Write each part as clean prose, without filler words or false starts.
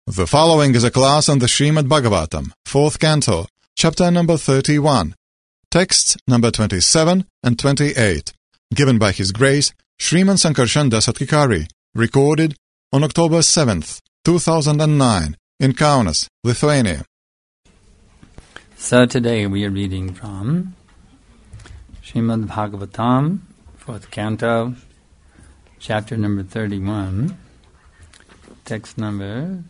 The following is a class on the Srimad Bhagavatam, 4th Canto, chapter number 31, texts number 27 and 28, given by His Grace Sriman Sankarshan Satkikari, recorded on October 7th, 2009, in Kaunas, Lithuania. So today we are reading from Srimad Bhagavatam, 4th Canto, chapter number 31, texts number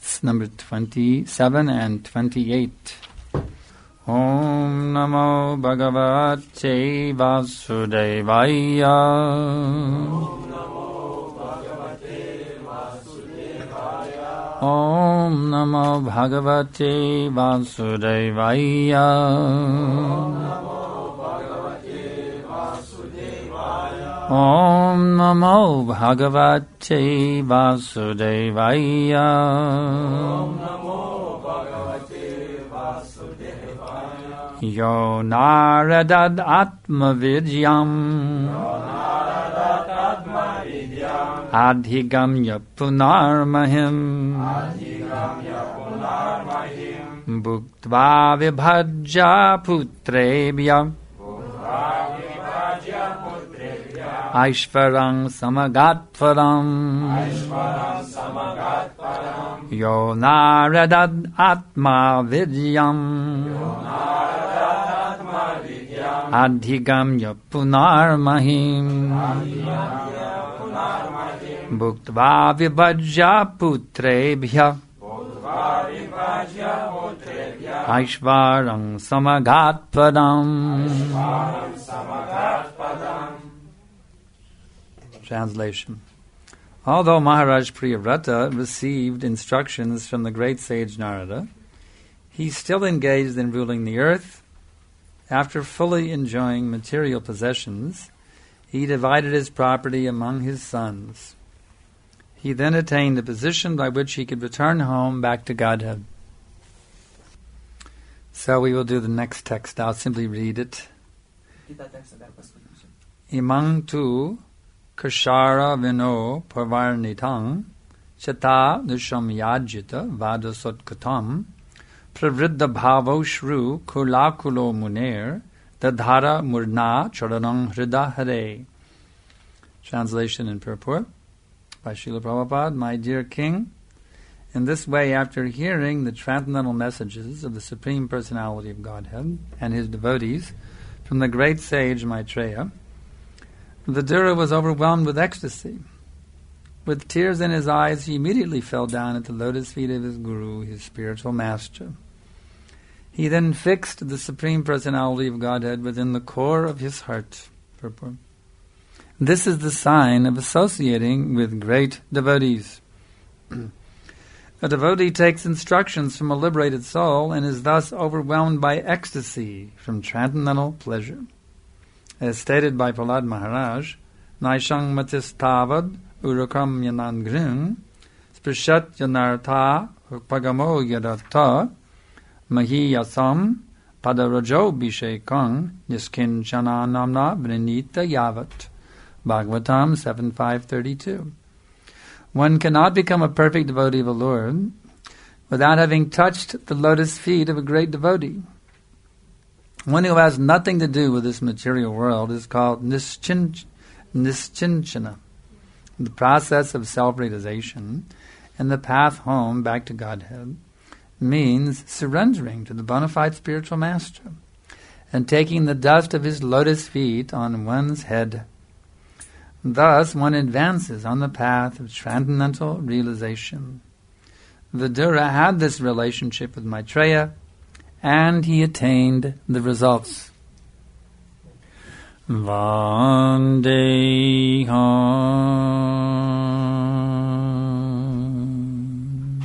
27 and 28. Om Namo Bhagavate Vasudevaya. Om Namo Bhagavate Vasudevaya. Om Namo Bhagavate Vasudevaya. Om Namo Bhagavate Vasudevaya. Om Namo Bhagavate Vasudevaya. Yo Naradad Atmavidyam. Adhigamya Punarmahim. Bhuktva Vibhajya Putrebhya. Aishvarang Samagatvaram. Yo Naradad Atma Vidyam. Adhigamya Punarmahim. Bhuktva Vibhajya Putrebhya. Aishvarang Samagatvaram. Translation. Although Maharaj Priyavrata received instructions from the great sage Narada, he still engaged in ruling the earth. After fully enjoying material possessions, he divided his property among his sons. He then attained a position by which he could return home back to Godhead. So we will do the next text. I'll simply read it. Imang tu Kashara Vino Parvarnitang Chata Nusham Yajita Vadasotkatam Pravriddha Bhavo Shru Kulakulo Muner Dadhara Murna Charanang Hrida Hare. Translation and purport by Srila Prabhupada. My dear King, in this way, after hearing the transcendental messages of the Supreme Personality of Godhead and His devotees from the great sage Maitreya, Vidura was overwhelmed with ecstasy. With tears in his eyes, he immediately fell down at the lotus feet of his Guru, his spiritual master. He then fixed the Supreme Personality of Godhead within the core of his heart. This is the sign of associating with great devotees. A devotee takes instructions from a liberated soul and is thus overwhelmed by ecstasy from transcendental pleasure. As stated by Prahlad Maharaj, Naishang Matistavad Urakam Yanangrin Sprishat Yanartha Pagamo Yadata Mahi Yasam Padarajo Bishekang Niskin Chana Namna Vrinita Yavat. Bhagavatam 7.5.32. One cannot become a perfect devotee of the Lord without having touched the lotus feet of a great devotee. One who has nothing to do with this material world is called nischinchana, the process of self-realization and the path home back to Godhead means surrendering to the bona fide spiritual master and taking the dust of his lotus feet on one's head. Thus one advances on the path of transcendental realization. Vidura had this relationship with Maitreya, and he attained the results. Vandeham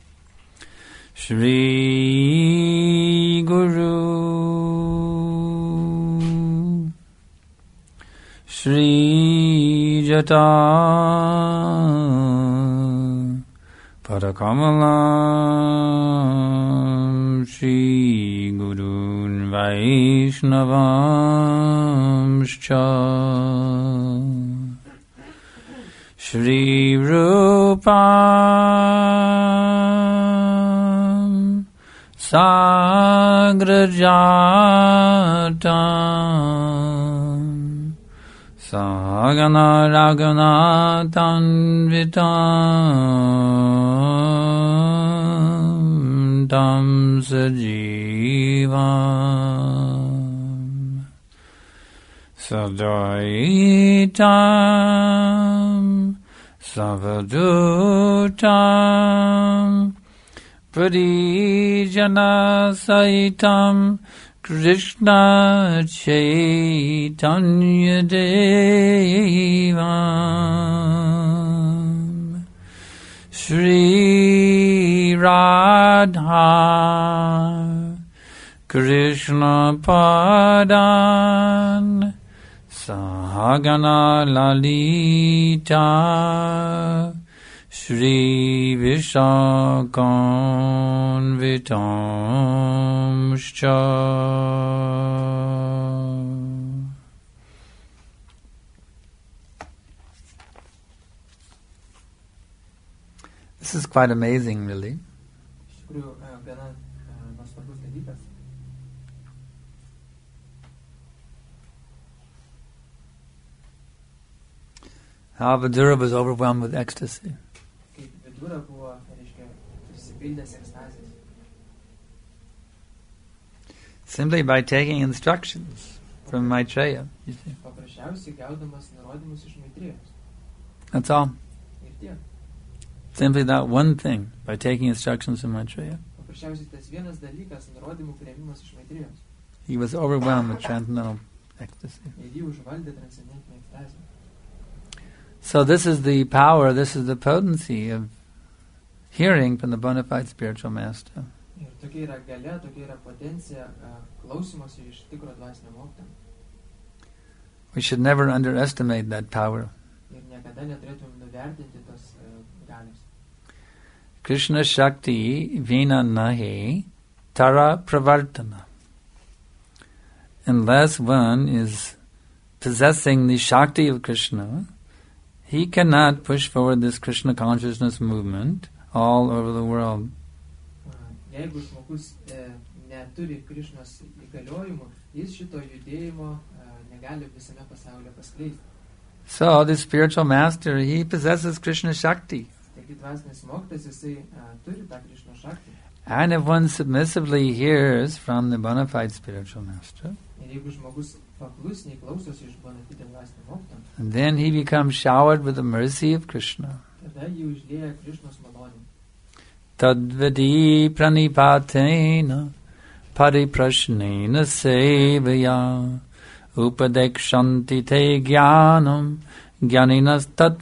Shri Guru Shri Jata Parakamalam Shri Gurun Vaishnavamscha Shri Rupa sagrajatam Sagana Ragana Tanvitam Tam Sajivam Sadaitam Savadutam Pradijana Saitam Krishna Chaitanya Devam Shri Radha Krishna Padan Sahagana Lalita Shri Vishakam Vitamscha. This is quite amazing, really. How Vidura was overwhelmed with ecstasy. Simply by taking instructions from Maitreya. You see. That's all. Simply that one thing, by taking instructions from Maitreya. He was overwhelmed with transcendental ecstasy. So this is the power, this is the potency of hearing from the bona fide spiritual master. We should never underestimate that power. Krishna Shakti Vina Nahi Tara Pravartana. Unless one is possessing the Shakti of Krishna, he cannot push forward this Krishna consciousness movement all over the world. So the spiritual master, he possesses Krishna Shakti. And if one submissively hears from the bona fide spiritual master, and then he becomes showered with the mercy of Krishna. Tadvadi pranipatena pariprashnena sevaya upadekshanti te jnanam jnaninas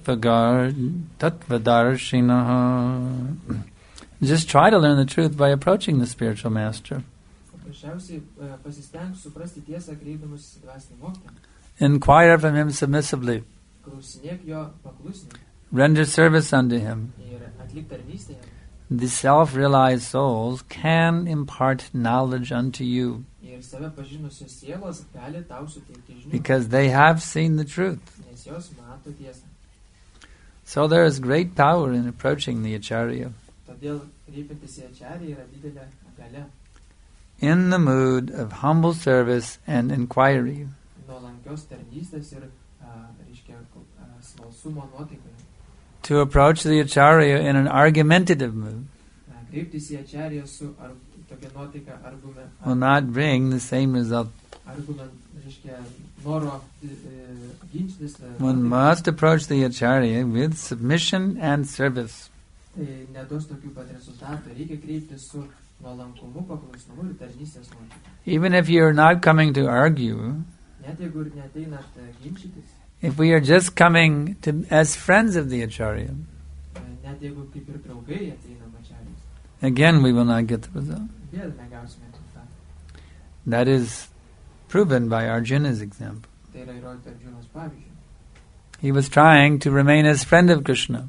tattvadarshinaha. Just try to learn the truth by approaching the spiritual master. Inquire from him submissively. Render service unto him. The self-realized souls can impart knowledge unto you because they have seen the truth. So there is great power in approaching the Acharya in the mood of humble service and inquiry. To approach the Acharya in an argumentative mood will not bring the same result. One must approach the Acharya with submission and service. Even if you are not coming to argue, if we are just coming to as friends of the Acharya, again we will not get the result. That is proven by Arjuna's example. He was trying to remain as friend of Krishna.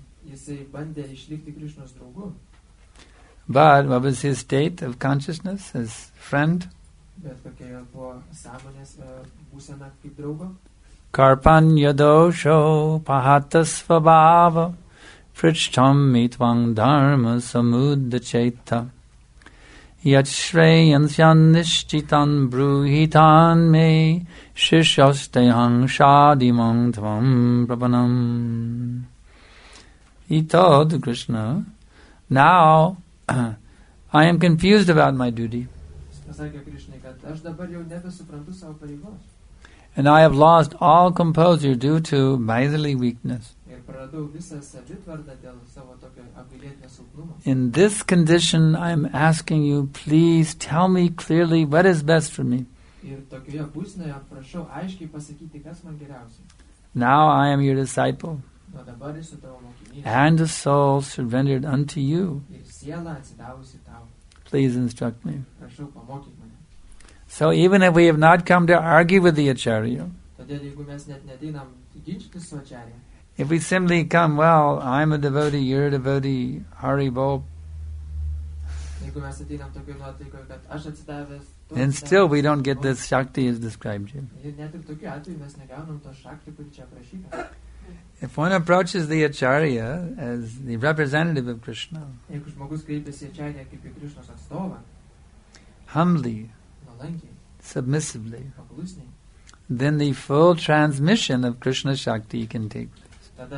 But what was his state of consciousness as friend? Karpanya dosho pahatasvabhava Prishtam mitvang dharma samudacheta. Yat shreyansyan nishchitan bruhitan me shishastehang shadimang tvam prapanam. He told Krishna, now I am confused about my duty. And I have lost all composure due to miserly weakness. In this condition, I am asking you, please tell me clearly what is best for me. Now I am your disciple, and a soul surrendered unto you. Please instruct me. So even if we have not come to argue with the Acharya, if we simply come, well, I'm a devotee, you're a devotee, Hari Bol, then still we don't get this Shakti as described here. If one approaches the Acharya as the representative of Krishna, humbly, submissively, then the full transmission of Krishna Shakti can take place.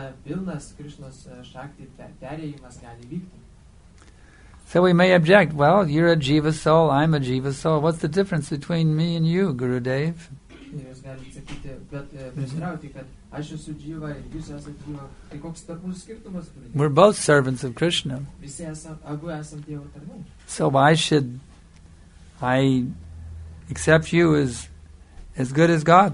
So we may object, well, you're a Jiva soul, I'm a Jiva soul. What's the difference between me and you, Gurudev? We're both servants of Krishna. So why should I accept you as good as God?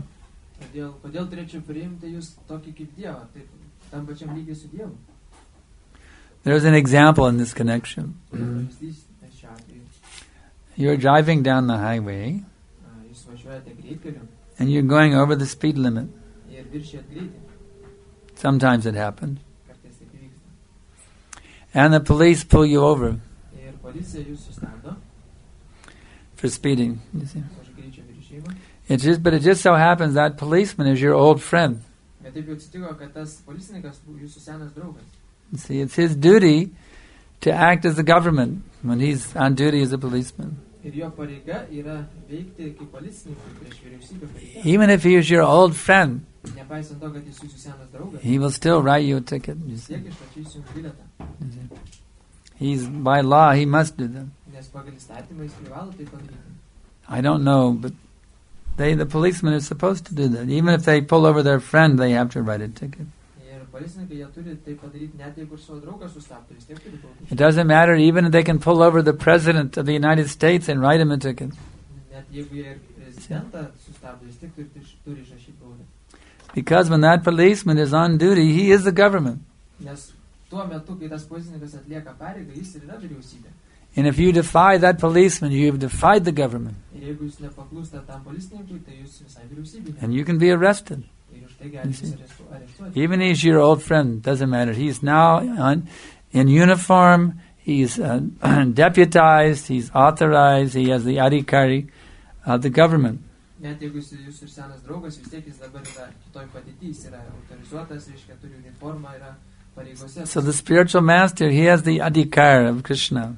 There's an example in this connection. You're driving down the highway and you're going over the speed limit. Sometimes it happens. And the police pull you over for speeding. You see. But it just so happens that policeman is your old friend. You see, it's his duty to act as the government when he's on duty as a policeman. Even if he is your old friend, he will still write you a ticket. You see. He's, by law, he must do that. I don't know, but the policemen are supposed to do that. Even if they pull over their friend, they have to write a ticket. It doesn't matter even if they can pull over the President of the United States and write him a ticket. Because when that policeman is on duty, he is the government. And if you defy that policeman, you have defied the government. And you can be arrested. Even if he's your old friend, doesn't matter. He's now in uniform, he's deputized, he's authorized, he has the adhikari of the government. So the spiritual master, he has the adhikar of Krishna.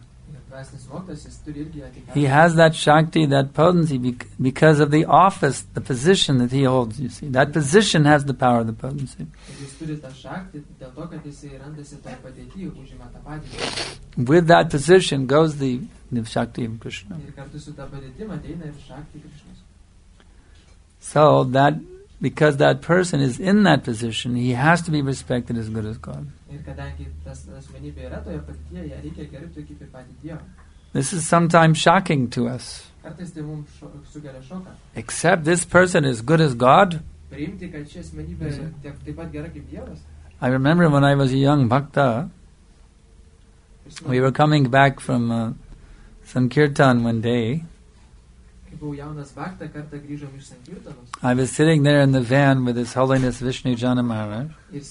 He has that Shakti, that potency, because of the office, the position that he holds, you see. That position has the power of the potency. With that position goes the Shakti of Krishna. So that, because that person is in that position, he has to be respected as good as God. This is sometimes shocking to us. Except this person is good as God. I remember when I was a young bhakta, we were coming back from Sankirtan one day. I was sitting there in the van with His Holiness Vishnu Jana Maharaj.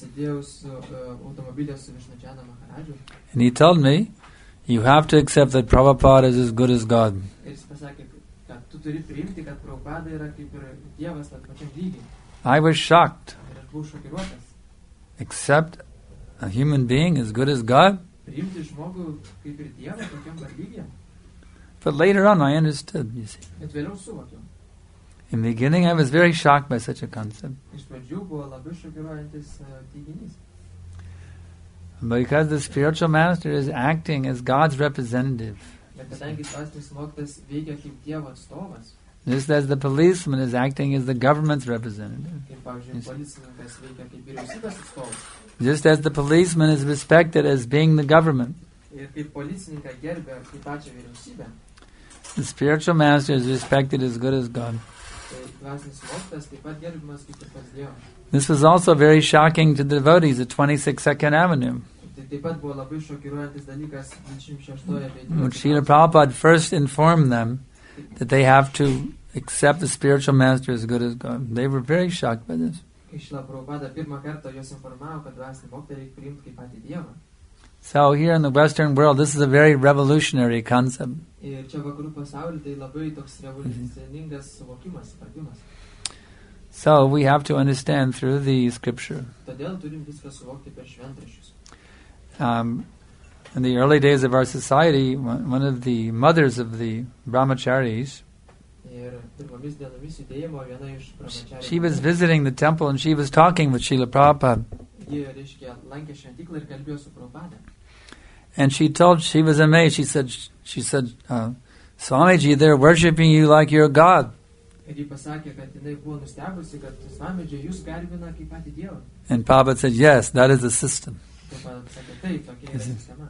And he told me, you have to accept that Prabhupada is as good as God. I was shocked. Accept a human being as good as God? But later on I understood, you see. Bet vėliau suvokiau. In the beginning I was very shocked by such a concept. Iš pradžių buvo labai šokiruojantis teiginys. Because the spiritual master is acting as God's representative. Bet kadangi dvasinis mokytojas veikia kaip Dievo atstovas, Just as the policeman is acting as the government's representative. kaip pavyzdžiui policininkas veikia kaip vyriausybės atstovas, Just as the policeman is respected as being the government. ir kaip policininką gerbia kaip pačią vyriausybę, The spiritual master is respected as good as God. tai dvasinis mokytojas taip pat gerbiamas kaip ir pats Dievas. This was also very shocking to the devotees at 26 Second Avenue. Tai taip pat buvo labai šokiruojantis dalykas 26-oje When Srila Prabhupada first informed them that they have to accept the spiritual master as good as God. They were very shocked by this. Kai Šrila Prabhupada pirmą kartą juos informavo, kad dvasinį mokytoją reikia priimti kaip patį Dievą. So here in the Western world, this is a very revolutionary concept. Ir čia vakarų pasaulyje tai labai toks revoliucingas suvokimas, supratimas. So we have to understand through the scripture. Todėl turim viską suvokti per šventraščius. In the early days of our society, one of the mothers of the brahmacharis, Ir pirmomis dienomis judėjimo viena iš brahmacharių she was visiting the temple and she was talking with Srila Prabhupada. ji, reiškia, lankė šventyklą ir kalbėjo su Prabhupada. And she was amazed. She said, Swamiji, they're worshipping you like you're God. Ir ji pasakė, kad jinai buvo nustebusi, kad Swamiji jūs garbina kaip patį Dievą. And Prabhupada said, yes, that is the system. Prabhupada pasakė, taip, tokia yra sistema.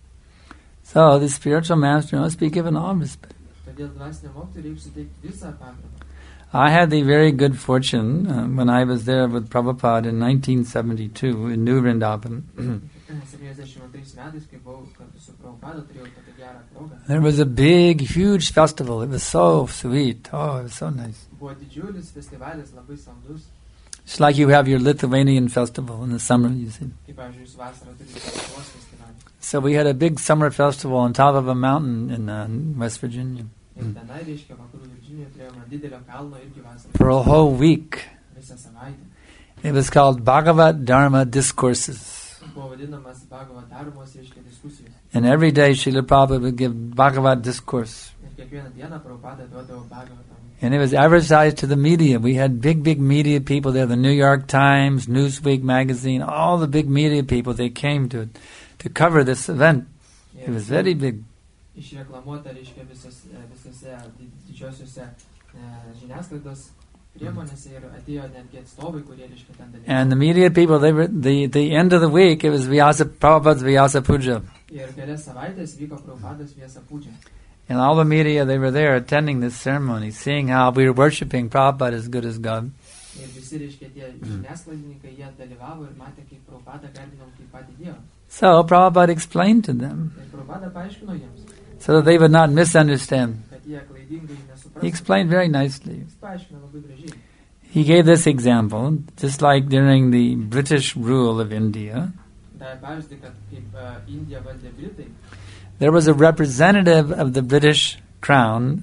So the spiritual master must be given all respect. Todėl dvasiniam mokytojui reikia suteikti visą pagarbą. I had the very good fortune when I was there with Prabhupada in 1972 in New Vrindavan. 72 metais, kai buvau kartu su Prabhupada, turėjau tokią gerą progą. There was a big, huge festival. It was so sweet. Oh, it was so nice. Buvo didžiulis festivalis, labai saldus. It's like you have your Lithuanian festival in the summer, you see. Kaip, pavyzdžiui, jūs vasarą turite Lietuvos festivalį. So we had a big summer festival on top of a mountain in West Virginia. Ir tenai, reiškia, vakarų Virdžinijoje turėjome didelio kalno irgi vasarą. For a whole week. Visą savaitę. It was called Bhagavad Dharma Discourses. Buvo vadinamas Bhagavad Dharmos, reiškia, diskusijos. And every day Srila Prabhupada would give Bhagavad Discourse. Ir kiekvieną dieną Prabhupada duodavo Bhagavad Dharmą. And it was advertised to the media. We had big media people there, the New York Times, Newsweek magazine, all the big media people, they came to cover this event. It was very big. Išreklamuota, reiškia, visose didžiosiuose žiniasklaidos priemonėse ir atėjo netgi atstovai, kurie, reiškia, ten dalyvavo. And the media people, they were the end of the week, it was Prabhupada's Vyasa Puja. Ir kelias savaitės vyko Prabhupados Vyasa Puja. And all the media, they were there attending this ceremony, seeing how we were worshipping Prabhupada as good as God. Ir visi, reiškia, tie žiniasklaidininkai, jie dalyvavo ir matė, kaip Prabhupada garbinom kaip patį Dievą. So Prabhupada explained to them, Ir Prabhupada paaiškino jiems, so that they would not misunderstand. kad jie klaidingai He nesuprastų. explained very nicely. Jis paaiškino labai gražiai. He gave this example, just like during the British rule of India, Davė pavyzdį, kad kaip Indiją valdė Britai, there was a representative of the British crown.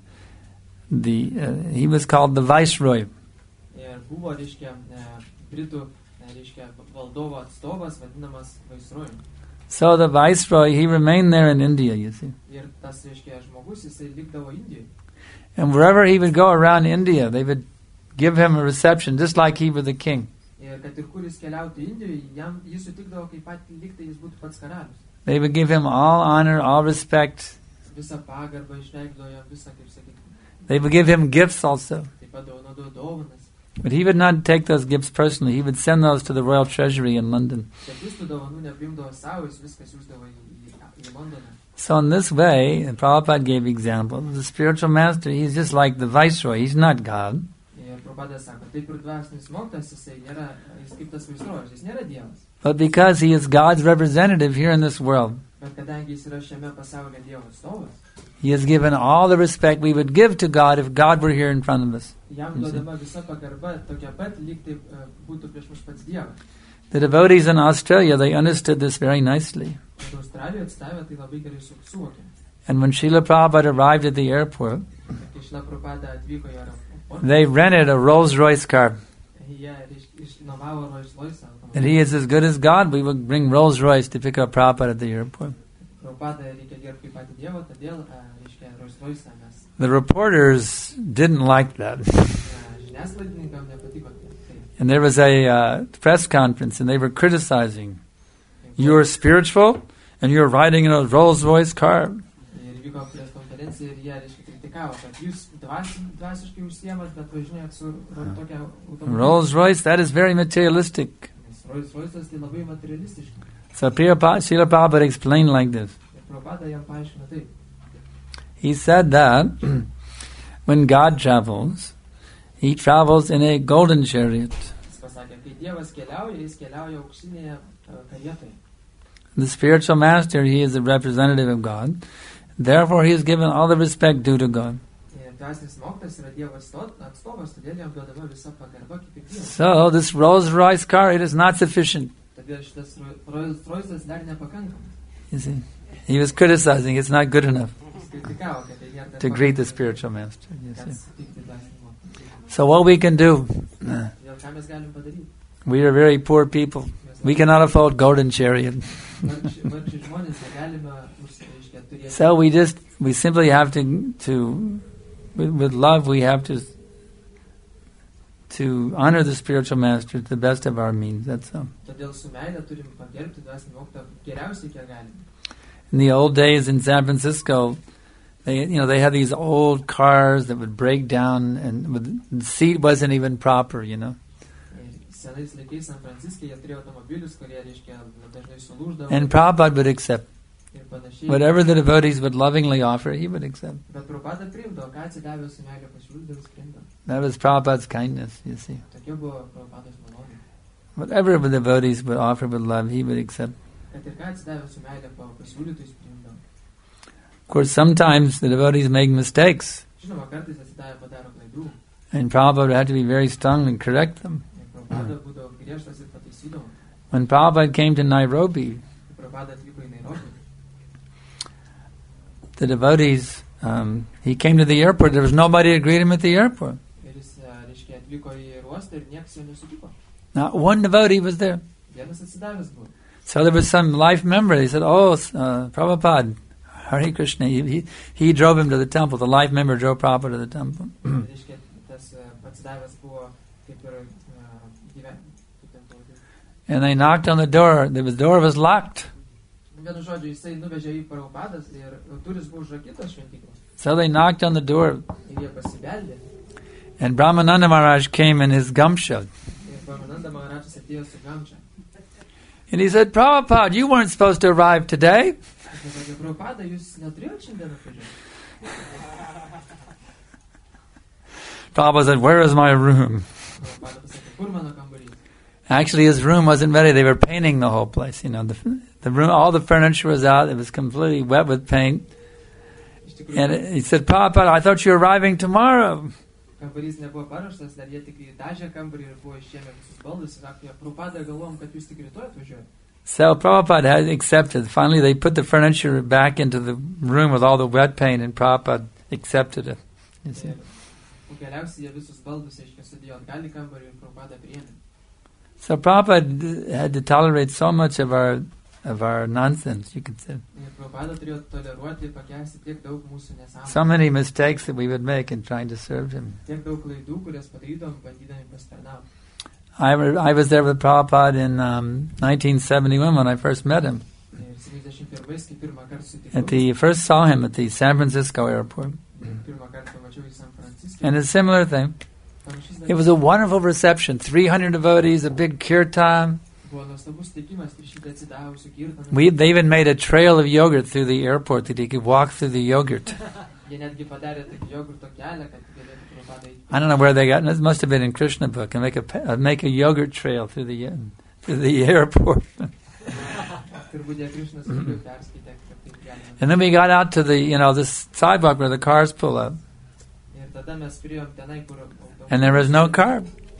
He was called the Viceroy. ir buvo, reiškia, Britų, reiškia, valdovo atstovas, vadinamas Viceroy. So the Viceroy, he remained there in India, you see. Ir tas, reiškia, žmogus, jisai likdavo Indijoje. And wherever he would go around India, they would give him a reception, just like he were the king. Ir kad ir kur jis keliautų Indijoje, jis sutikdavo kaip pat liktai jis būtų pats karalius. They would give him all honor, all respect. Visą pagarbą išreikdavo jam, visą, kaip sakyti. They would give him gifts also. Taip pat dovanodavo dovanas. But he would not take those gifts personally. He would send those to the Royal Treasury in London. Bet jis tų dovanų nepriimdavo savo, jis viską siųsdavo į Londoną. So in this way, and Prabhupada gave example, the spiritual master, he's just like the Viceroy. He's not God. Ir Prabhupada sako, taip ir dvasinis mokytojas, jis kaip tas Viceroyas, jis nėra Dievas. But because he is God's representative here in this world, Bet kadangi jis yra šiame pasaulyje Dievo atstovas, he has given all the respect we would give to God if God were here in front of us. jam duodama visa pagarba tokia pat, lyg tai būtų prieš mus pats Dievas. The devotees in Australia, they understood this very nicely. Ir Australijoje atstovė tai labai gerai suvokė. And when Srila Prabhupada arrived at the airport, Kai Šrila Prabhupada atvyko į aeroportą, they rented a Rolls-Royce car. jie išnuomavo Rolls-Royce automobilį. And he is as good as God. We would bring Rolls-Royce to pick up Prabhupada at the airport. Prabhupada reikia gerbti kaip patį Dievą, todėl, reiškia, Rolls Royce mes. The reporters didn't like that. Žiniasklaidininkam nepatiko tai. And there was a press conference and they were criticizing. You're spiritual and you're riding in a Rolls Royce car. Ir vyko pres konferencija ir jie, reiškia, kritikavo, kad jūs dvasiškai užsiemat, bet važinėjat su tokia automobiliu. Rolls Royce, that is very materialistic. Rolls Royce'as tai labai materialistiška. So Srila Prabhupada explained like this. Ir Prabhupada jam paaiškino taip. He said that when God travels, He travels in a golden chariot. Jis pasakė, kai Dievas keliauja, jis keliauja auksinėje karietoje. The spiritual master, he is a representative of God. Therefore, he is given all the respect due to God. Ir dvasinis mokytojas yra Dievo atstovas, todėl jam duodama visa pagarba kaip ir Dievas. So, this Rolls Royce car, it is not sufficient. Todėl šitas Rolls Royce'as dar nepakankamas. You see, he was criticizing, it's not good enough Jis kritikavo, kad tai nėra to greet the spiritual master. You kad see. sutikti dvasinį mokytoją. So, what we can do, Todėl ką mes galim padaryti? we are very poor people. We cannot afford golden chariot. Vargšiai žmonės negalime reiškia turėti. So we simply have to with love we have to honor the spiritual master to the best of our means. That's all. Todėl su meile turim pagerbti dvasinį mokytoją geriausiai, kiek galime. In the old days in San Francisco, they had these old cars that would break down and the seat wasn't even proper, Senais laikais San Franciske jie turėjo automobilius, kurie, reiškia, dažnai sulūždavo. And Prabhupada would accept. Ir panašiai. Whatever the devotees would lovingly offer, he would accept. Bet Prabhupada priimdavo, ką atsidavė su meile pasiūlydavo, priimdavo. That was Prabhupada's kindness, you see. Tokia buvo Prabhupados malonė. Whatever the devotees would offer with love, he would accept. Kad ir ką atsidavė su meile pasiūlytų, jis priimdavo. Of course, sometimes the devotees make mistakes. Žinoma, kartais atsidavę padaro klaidų. And Prabhupada would have to be very strong and correct them. Prabhupada būdavo griežtas ir pataisydavo. When Prabhupada came to Nairobi, Prabhupada atvyko į Nairobi. the devotees, he came to the airport. There was nobody to greet him at the airport. Ir jis, reiškia, atvyko į uostą ir niekas jo nesutiko. Not one devotee was there. Vienas atsidavęs buvo. So there was some life member. He said, Prabhupada, Hare Krishna. He drove him to the temple. The life member drove Prabhupada to the temple. Reiškia, tas atsidavęs buvo kaip ir And they knocked on the door. The door was locked. Vienu žodžiu, jisai nuvežė į Prabhupadas ir durys buvo užrakytos šventyklos. So they knocked on the door. Ir jie pasibeldė. And Brahmananda Maharaj came in his gamsha. Ir Brahmananda Maharajas atėjo su gamčia. And he said, Prabhupada, you weren't supposed to arrive today. Jis pasakė, Prabhupada, jūs neturėjot šiandien atvažiuoti. Prabhupada said, where is my room? Prabhupada pasakė, kur mano kambarys? Actually, his room wasn't ready. They were painting the whole place. The room, all the furniture was out. It was completely wet with paint. And he said, Prabhupada, I thought you were arriving tomorrow. Kambarys nebuvo paruoštas, dar jie tik dažė kambarį ir buvo išėmę visus baldus. Sakė, Prabhupada, galvom, kad jūs tik rytoj atvažiuojate. So Prabhupada had accepted. Finally, they put the furniture back into the room with all the wet paint, and Prabhupada accepted it. You see. Galiausiai jie visus baldus, reiškia, sudėjo atgal į kambarį ir Prabhupada priėmė. So Prabhupada had to tolerate so much of our nonsense, you could say. So many mistakes that we would make in trying to serve him. I was there with Prabhupada in 1971 when I first met him. First saw him at the San Francisco airport. And a similar thing. It was a wonderful reception. 300 devotees, a big kirtan. They even made a trail of yogurt through the airport that he could walk through the yogurt. I don't know where they got it. It must have been in Krishna book. And make a yogurt trail through the airport. And then we got out to this sidewalk where the cars pull up. And there was no car.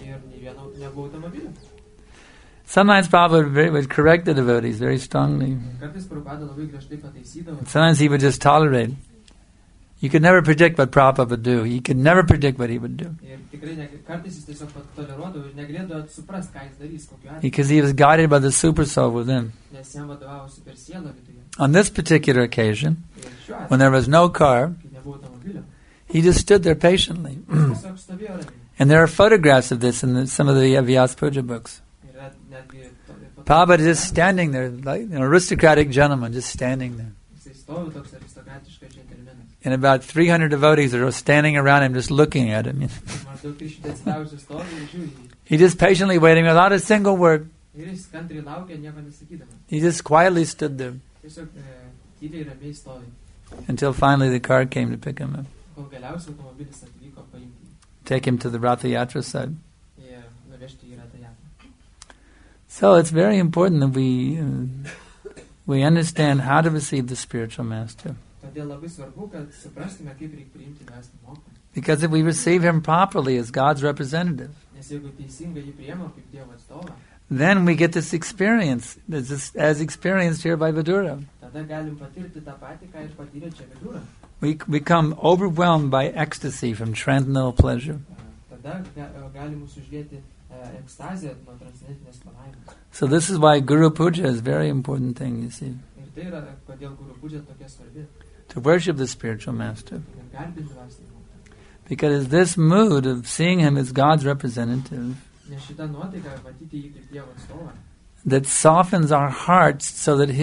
Sometimes Prabhupada would correct the devotees very strongly. Sometimes he would just tolerate. You could never predict what Prabhupada would do. You could never predict what he would do. Ir tikrai kartais jis tiesiog toleruodavo ir negalėdavo suprast, ką jis darys, kokiu atveju. Because he was guided by the super soul within. Nes jam vadovavosi per sielą viduje. On this particular occasion, Ir šiuo atveju, when there was no car, kai nebuvo automobilio, he just stood there patiently. jis tiesiog stovėjo ramiai. And there are photographs of this in some of the Vyasa Puja books. Yra netgi Prabhupada just standing there, like an aristocratic gentleman, just standing there. jisai stovi toks aristokratiškas džentelmenas. And about 300 devotees are standing around him, just looking at him. Maždaug 300 atsidavusių stovi ir žiūri jį. He just patiently waiting without a single word. Ir jis kantriai laukia, nieko nesakydamas. He just quietly stood there Tiesiog tyliai ramiai stovi. until finally the car came to pick him up, Kol galiausiai automobilis atvyko paimti jį take him to the Ratha Yatra side. ir nuvežti į Ratha Yatrą. So it's very important that we understand how to receive the spiritual master. Todėl labai svarbu, kad suprastume, kaip reikia priimti dvasinį mokymą. Because if we receive him properly as God's representative, Nes jeigu teisingai jį priėmam kaip Dievo atstovą, then we get this experience, as experienced here by Vidura. tada galim patirti tą patį, ką ir patyrė čia Vidura. We become overwhelmed by ecstasy from transcendental pleasure. Tada gali mus uždėti ekstazę nuo transcendentinės palaimos. So this is why Guru Puja is a very important thing, you see. Ir tai yra, kodėl Guru Puja tokia svarbi. To worship the spiritual master. Ir garbinti dvasinį mokymą. Because this mood of seeing him as God's representative Nes šita nuotaika matyti jį kaip Dievo atstovą, that softens our hearts so that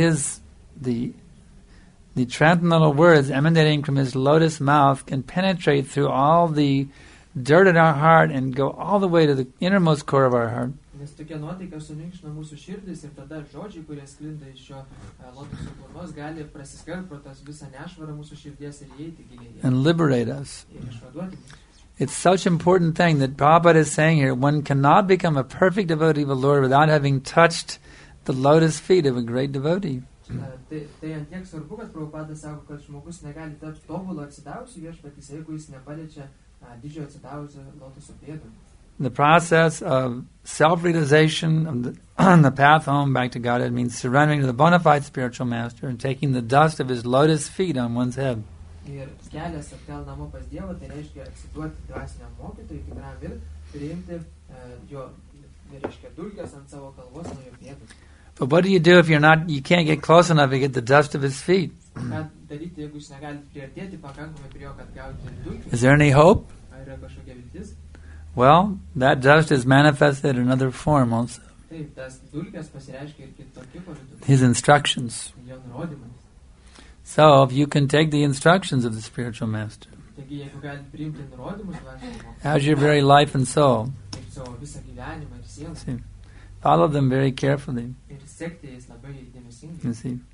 the transcendental words emanating from his lotus mouth can penetrate through all the dirt in our heart and go all the way to the innermost core of our heart. nes tokia nuotaika suminkština mūsų širdis ir tada žodžiai, kurie sklinda iš šio lotoso burnos, gali prasiskverbti pro tas visą nešvarą mūsų širdies ir įeiti giliai And liberate us. ir išvaduoti mus. It's such an important thing that Prabhupada is saying here, one cannot become a perfect devotee of the Lord without having touched the lotus feet of a great devotee. Tai ant tiek svarbu, kad Prabhupada sako, kad žmogus negali tapti tobulo atsidavusiu viešpaties, jeigu jis nepaliečia didžiojo atsidavusio lotoso pėdų. The process of self-realization on the path home back to Godhead means surrendering to the bona fide spiritual master and taking the dust of his lotus feet on one's head. Ir kelias atgal namo pas Dievą, tai reiškia atsiduoti dvasiniam mokytojui, tikram ir priimti jo, reiškia, dulkes ant savo kalvos nuo jo pėdų. But what do you do if you can't get close enough to get the dust of his feet? Ką daryti, jeigu jūs negalite priartėti pakankamai prie jo, kad gauti dulkes? Is there any hope? Ar yra kažkokia viltis? Well, that dust is manifested in another form also. Taip, tas dulkes pasireiškia ir kitokiu pavidalu. His instructions. Jo nurodymai. So, if you can take the instructions of the spiritual master, Taigi, jeigu galite priimti nurodymus dvasinio mokymo, how's your very life and soul? kaip savo visą gyvenimą ir sielą, See, follow them very carefully. ir sekti jais labai dėmesingai, You see,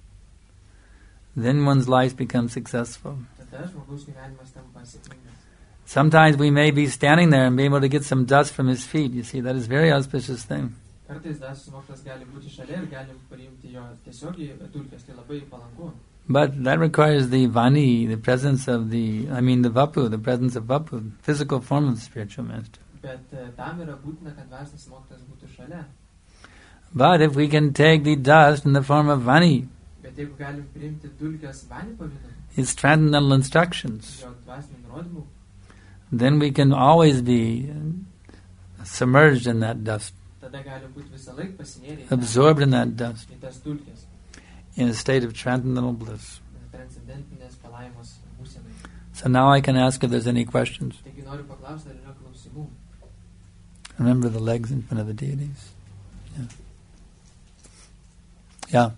then one's life becomes successful. tada žmogaus gyvenimas tampa sėkmingas. Sometimes we may be standing there and be able to get some dust from his feet. You see, that is a very auspicious thing. Kartais dvasinis mokslas gali būti šalia ir galim priimti jo tiesiogiai dulkes, tai labai palanku. But that requires the vani, the presence of the vapu, the presence of vapu, physical form of the spiritual master. Bet tam yra būtina, kad dvasinis mokslas būtų šalia. But if we can take the dust in the form of vani, Bet jeigu galim priimti dulkes vanį pavidalu, his transcendental instructions, jo dvasinių nurodymų, then we can always be submerged in that dust, tada galim būti visą laiką pasinėrę absorbed in that dust, į tas dulkes, in a state of transcendental bliss. transcendentinės palaimos būsenai. So now I can ask if there's any questions. Taigi noriu paklausti, ar yra klausimų. Remember the legs in front of the deities. Yeah.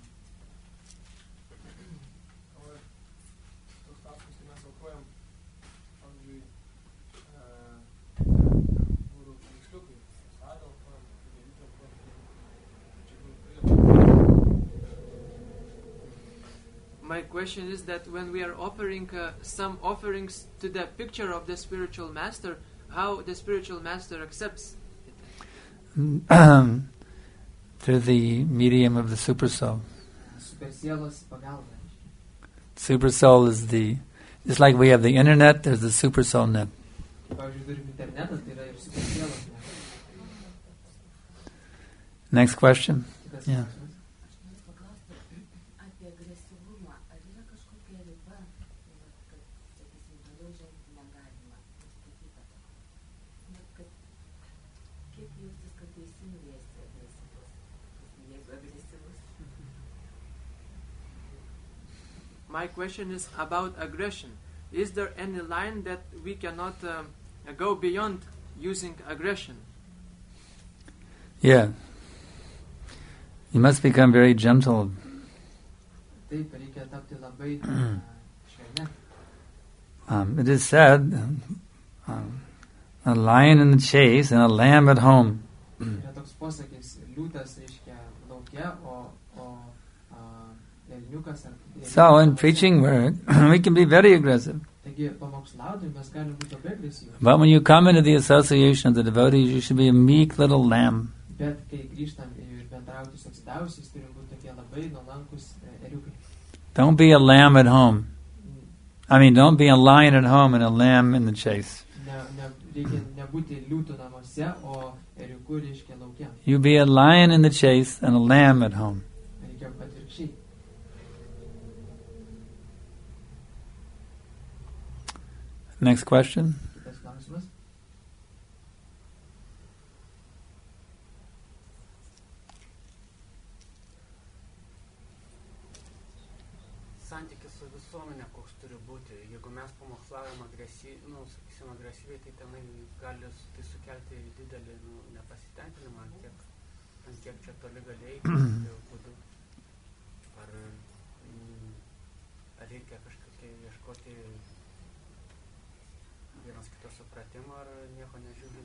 My question is that when we are offering some offerings to the picture of the spiritual master, how the spiritual master accepts it? Through the medium of the super soul. Super sielos pagalba. Super soul is just like we have the internet, there's the super soul net. Pavyzdžiui, turim internetą, tai yra ir super sielos. Next question. Yeah. my question is about aggression. Is there any line that we cannot go beyond using aggression? Yeah. You must become very gentle. Taip, reikia tapti labai švelnia. It is said, a lion in the chase and a lamb at home. Yra toks posakis, liūtas reiškia lauke, o elniukas ar... So in preaching work, we can be very aggressive. Taigi, pamokslaudami mes galime būti labai agresyvūs. But when you come into the association of the devotees, you should be a meek little lamb. Bet kai grįžtam ir bendrauti su atsidavusiais, turim būti tokie labai nuolankus ėriukai. Don't be a lamb at home. I mean, don't be a lion at home and a lamb in the chase. Reikia nebūti liūtų namuose, o ėriukų reiškia lauke. You be a lion in the chase and a lamb at home. Reikia atvirkščiai. Next question. Kitas klausimas. Santykis su visuomenė koks turi būti. Jeigu mes pamokslaujam agresyviai, tai tenai gali tai sukelti didelį nepasitenkinimą, ant kiek čia toli gali eiti dėl būdų. Ar reikia kažkokiai ieškoti vienas kito supratimo, ar nieko nežiūrint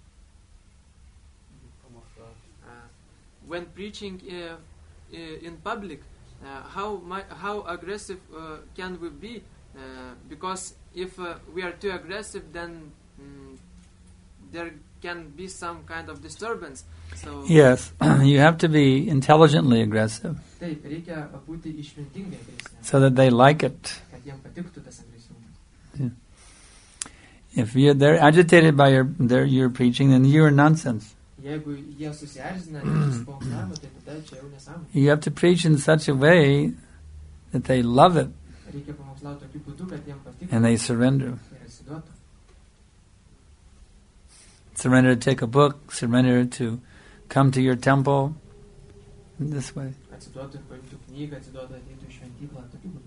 pamokslauti. When preaching in public, how aggressive can we be? Because if we are too aggressive, then there can be some kind of disturbance. So yes, you have to be intelligently aggressive. Taip, reikia būti išmintingai agresyviam. So that they like it. Kad jiem patiktų tas agresyvumas. Yeah. If they're agitated by your preaching, then you're nonsense. Jeigu jie susierzina iš pamokslavimo, tai tada čia jau nesąmonė. You have to preach in such a way that they love it. Reikia pamokslauti tokiu būdu, kad jiem patiktų. And they surrender. Ir atsiduotų. Surrender to take a book, surrender to come to your temple in this way. Atsiduotų ir paimtų knygą, atsiduotų ateitų į šventyklą, tokiu būdu.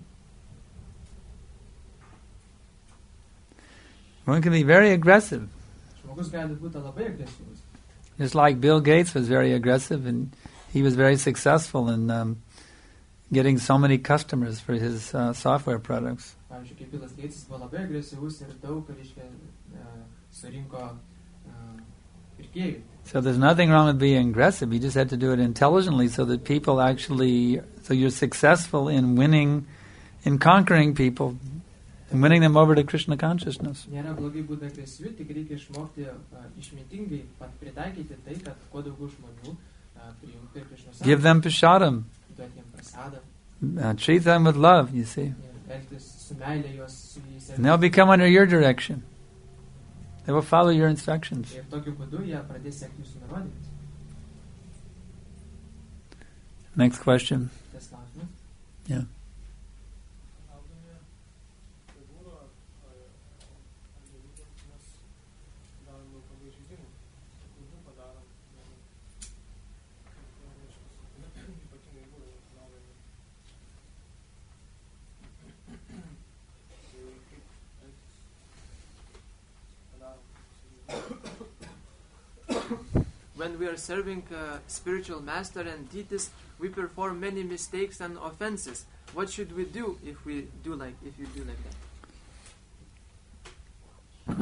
One can be very aggressive. Žmogus gali būti labai agresyvus. Just like Bill Gates was very aggressive, and he was very successful in getting so many customers for his software products. Pavyzdžiui, kaip Bilas Geitsas buvo labai agresyvus ir daug, reiškia, surinko pirkėjų. So there's nothing wrong with being aggressive. You just have to do it intelligently so that people so you're successful in winning, in conquering people, and winning them over to Krishna consciousness. Nėra blogai būti agresyviu, tik reikia išmokti išmintingai pritaikyti tai, kad kuo daugiau žmonių priimtų prie Krishna sąmonės. Give them prasadam. Duoti jiem prasadą. Treat them with love, you see. Elgtis su meile juos su jais. And they'll become under your direction. They will follow your instructions. Ir tokiu būdu jie pradės sekti jūsų nurodymus. Next question. Tas klausimas. Yeah. When we are serving spiritual master and deities, we perform many mistakes and offenses. What should we do if you do like that?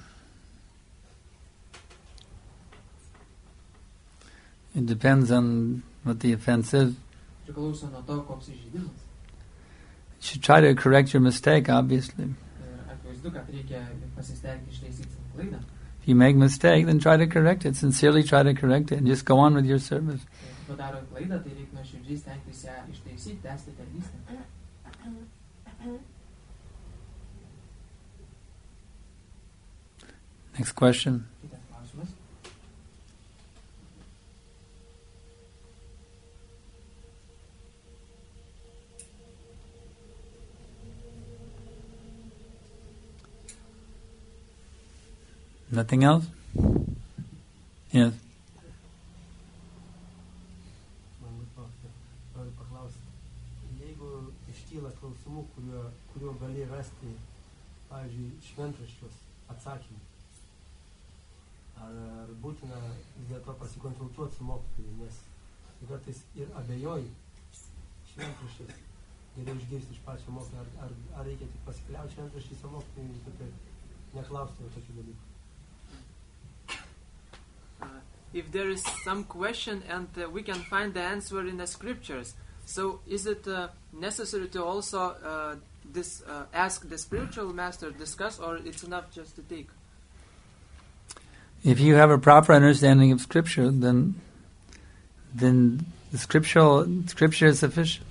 It depends on what the offense is. Priklauso nuo to, koks įžeidimas. You should try to correct your mistake, obviously. Akivaizdu, kad reikia pasistengti ištaisyti klaidą. If you make a mistake, then try to correct it. Sincerely try to correct it and just go on with your service. Jeigu padaro klaidą, tai reikia nuoširdžiai stengtis ją ištaisyti, tęsti tarnystę. Next question. Kitas klausimas. Nothing else? Yes. Noriu paklausti, jeigu iškyla klausimų klausimų, kuriuo gali rasti, pavyzdžiui, šventraščiuos atsakymų. Ar būtina vis dėlto pasikonsultuoti su mokytoju, nes kartais ir abejoji šventraščius, geriau išgirsti iš pačio mokytojo, ar reikia tik pasikliauti šventraščiais, o mokytojui taip ir neklausti tokių dalykų. If there is some question and we can find the answer in the scriptures, so is it necessary to also ask the spiritual master, discuss, or it's enough just to take? If you have a proper understanding of Scripture, then the Scripture is sufficient.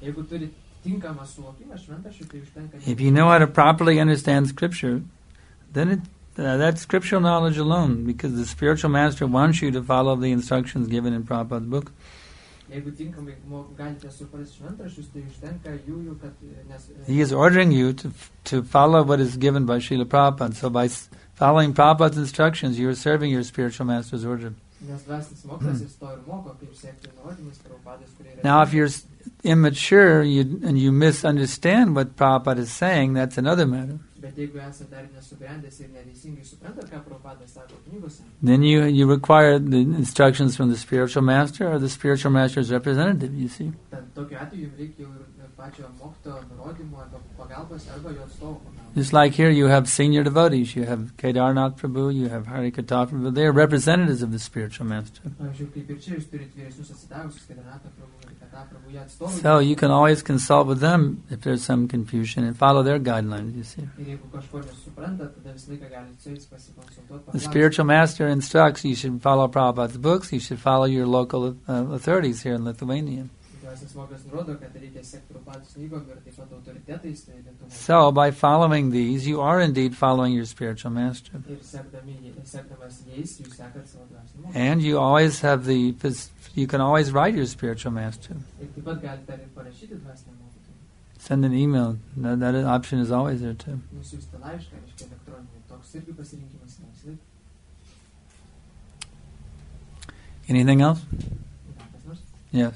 If you know how to properly understand Scripture, then that's scriptural knowledge alone, because the spiritual master wants you to follow the instructions given in Prabhupada's book. He is ordering you to follow what is given by Srila Prabhupada. So by following Prabhupada's instructions, you are serving your spiritual master's order. Now, if you're immature and you misunderstand what Prabhupada is saying, that's another matter. Then you require the instructions from the spiritual master or the spiritual master's representative, you see. Just like here, you have senior devotees. You have Kedarnath Prabhu, you have Harikatha Prabhu. They are representatives of the spiritual master. So you can always consult with them if there's some confusion and follow their guidelines, you see. The spiritual master instructs you should follow Prabhupada's books, you should follow your local authorities here in Lithuania. So, by following these, you are indeed following your spiritual master. And you always have you can always write your spiritual master. Send an email. That option is always there too. Anything else? Yes.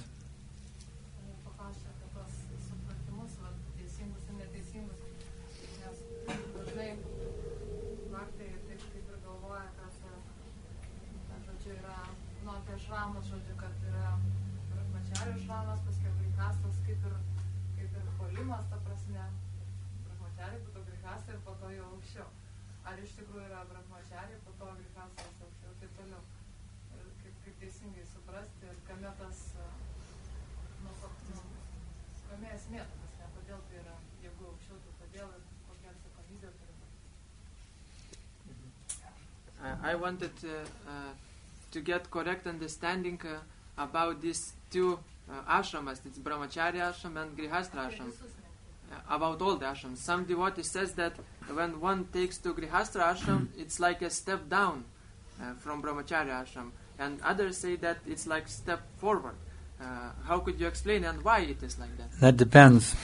I wanted to get correct understanding about these two ashramas. It's Brahmacharya ashram and Grihastra ashram. About all the ashrams. Some devotee says that when one takes to Grihastra ashram, it's like a step down from Brahmacharya ashram. And others say that it's like step forward. How could you explain and why it is like that? That depends.